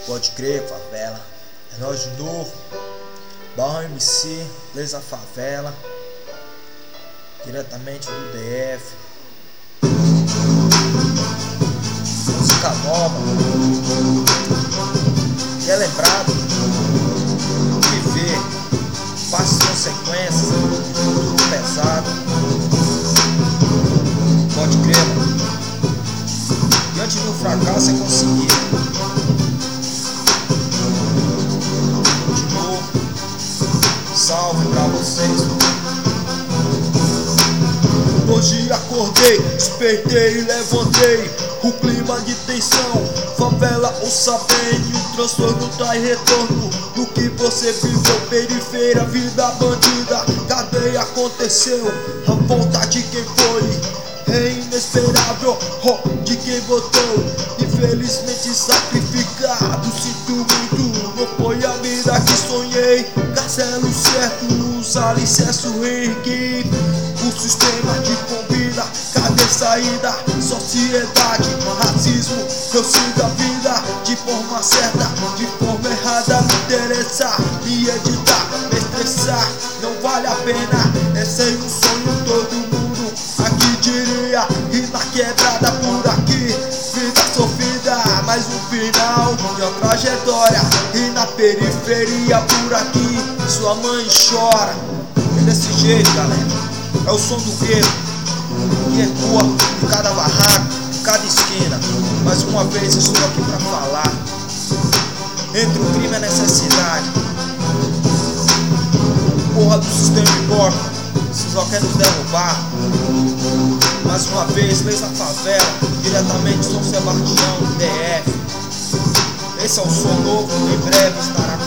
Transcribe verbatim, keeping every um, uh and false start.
Pode crer, favela, é nós de novo. Barra M C, Lesa Favela, diretamente do D F. Música nova, que é lembrado, viver, passe consequências, futuro pesado. Pode crer, mano. Diante do fracasso é conseguir. De novo, salve pra vocês. Hoje acordei, despertei e levantei. O clima de tensão, favela ouça bem. O transtorno traz retorno do que você viveu. Periferia, vida bandida, cadeia aconteceu. A volta de quem foi é inesperável, oh, de quem votou. Infelizmente sacrificado, sinto muito. Não foi a vida que sonhei. Castelo certo, os alicerces ergui. O sistema te convida, cadê saída? Sociedade, racismo, eu sigo a vida de forma certa, de forma errada. Me interessa, me editar, me estressar, não vale a pena. É sem um sonho todo mundo aqui diria. E na quebrada por aqui, vida sofrida, mais um final de uma trajetória. E na periferia por aqui, sua mãe chora. É desse jeito, galera. É o som do gueto que ecoa em cada barraco, em cada esquina. Mais uma vez estou aqui pra falar. Entre o crime e a necessidade, porra do sistema importa, se só quer nos derrubar. Mais uma vez, Lesa Favela, diretamente de São Sebastião, D F. Esse é o som novo, em breve estará